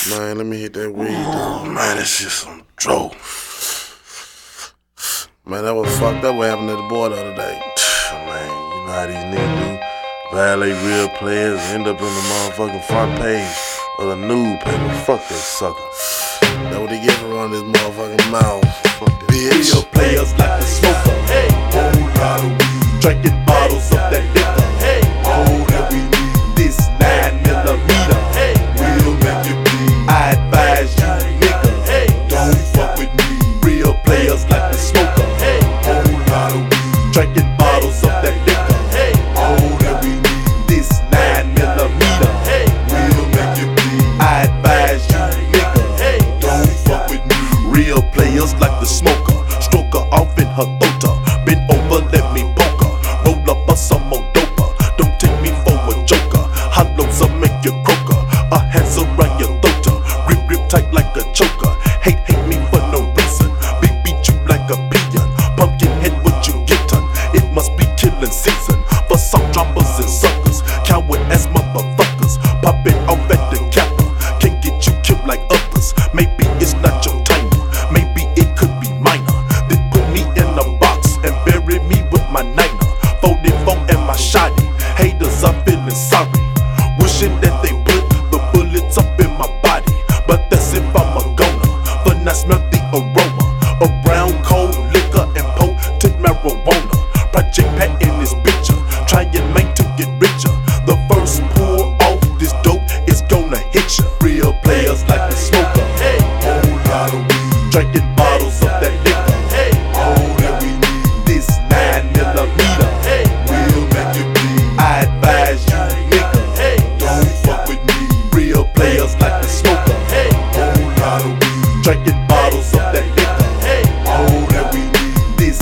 Man, let me hit that weed, dog. Man, this shit some dope. Man, that was fucked up what happened to the boy the other day. Man, you know how these niggas do. Violate real players, end up in the motherfucking front page of the news paper. Fuck that sucker. That's what he get for running his motherfucking mouth. Fuck that bitch. Real players like the smoker. Hey, whole lot of weed. Drinking bottles of that liquor. Hey, all that we need. This 9mm. Hey, we'll make you bleed. I advise you, nigga. Hey, don't fuck with me. Real players like the smoker. Hey, whole lot of weed. Drinking bottles of that liquor. Hey, all that we need. This 9mm. Hey, we'll make you bleed. I advise you, nigga. Hey, don't fuck with me. Real players like the smoker. Stroke her off in her throat. Bend over, let me poke her. Roll up some more doper. Don't take me for a joker. Hollows will make you croaker. A hands around your throat. Grip tight like a choker. Hate me for no reason. Beat you like a peon. Pumpkin head, what you get on? It must be killing season for some droppers and suckers. Coward ass motherfuckers. Popping off at the capper. Can't get you killed like others. Maybe it's not your time. Maybe it could be minor. Then put me in a box and bury me with my niner. 44 and my shotty. Haters are feeling sorry. Wishing that they put the bullets up in my body. But that's if I'm a goner. For not smell the aroma. Around cold liquor and potent marijuana. Project Pat in this picture. Trying man to get richer. The first pour off this dope is gonna hit ya. Real players like the smoker. Hey, whole lot of weed. Drinking bottles of that liquor. Hey, all that we need. This 9mm. Hey, we'll make you bleed. I advise you, nigga. Hey, don't fuck with me. Real players like the smoker. Hey, whole lot of weed. Drinking bottles of that liquor. Hey, all that we need. This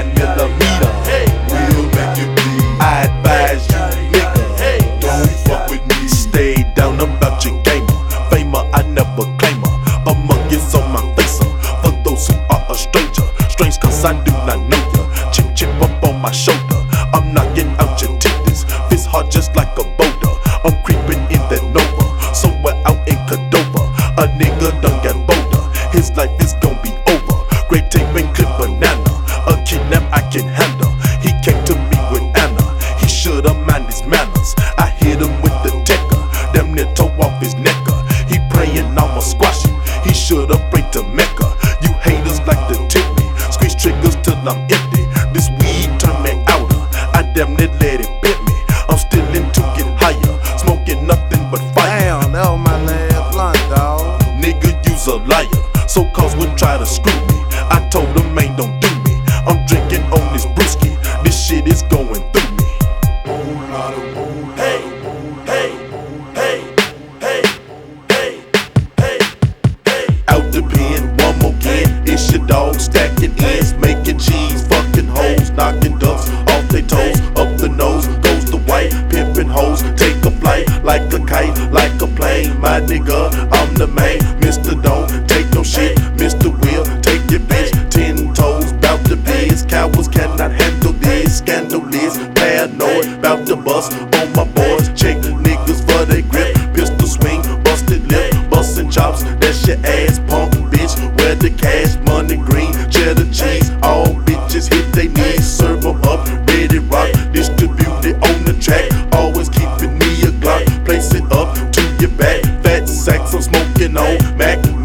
9mm. Hey, we'll make you bleed. I advise you, nigga. Hey, don't fuck with me. Stay down about your gamer. Famer, I never claim her. A monkey's on my face. For those who are a stranger. Strange cause I do not know ya. Chip up on my shoulder. I'm knocking out your titties. Fist hard just like a boulder. I'm creeping in that Nova. Somewhere out in Cordova. A nigga done got bolder. His life is gon' be over. Great tape and clip banana. A kidnap I can handle. He came to me with Anna. He shoulda mind his manners. I hit him with the decker. Damn near tore off his necker. He praying I'ma squash him. He shoulda prayed to Mecca. You haters like to tip me. Squeeze triggers till I'm empty. This weed turn me outer. I damn near let it bit me. I'm still into get higher. Smoking nothing but fire. Damn, that was my last blunt, dog. Nigga, you's a liar. So cause would try to screw me. I told him, man, don't do me. I'm drinking on this brewski. This shit is going through me. Hey, hey, hey, hey, hey, hey, hey. Out the pen, one more again. It's your dog stacking ends, making cheese, fucking hoes, knocking ducks off their toes. Up the nose goes the white, pimping hoes. Take a flight like a kite, like a plane. My nigga, I'm the man. Mr. Don't take no shit. Mr. Will take your bitch. 10 toes, bout the biz. Cowards cannot handle this. Scandalous, paranoid, bout the bust on my boys. Check niggas for they grip. Pistol swing, busted lip, bustin' chops. That's your ass, punk bitch. Where the cash, money green, cheddar cheese. All bitches hit they knees. Serve 'em up, ready rock. Distribute it on the track. Always keeping me a Glock. Place it up to your back. Fat sacks I'm smoking on. Mac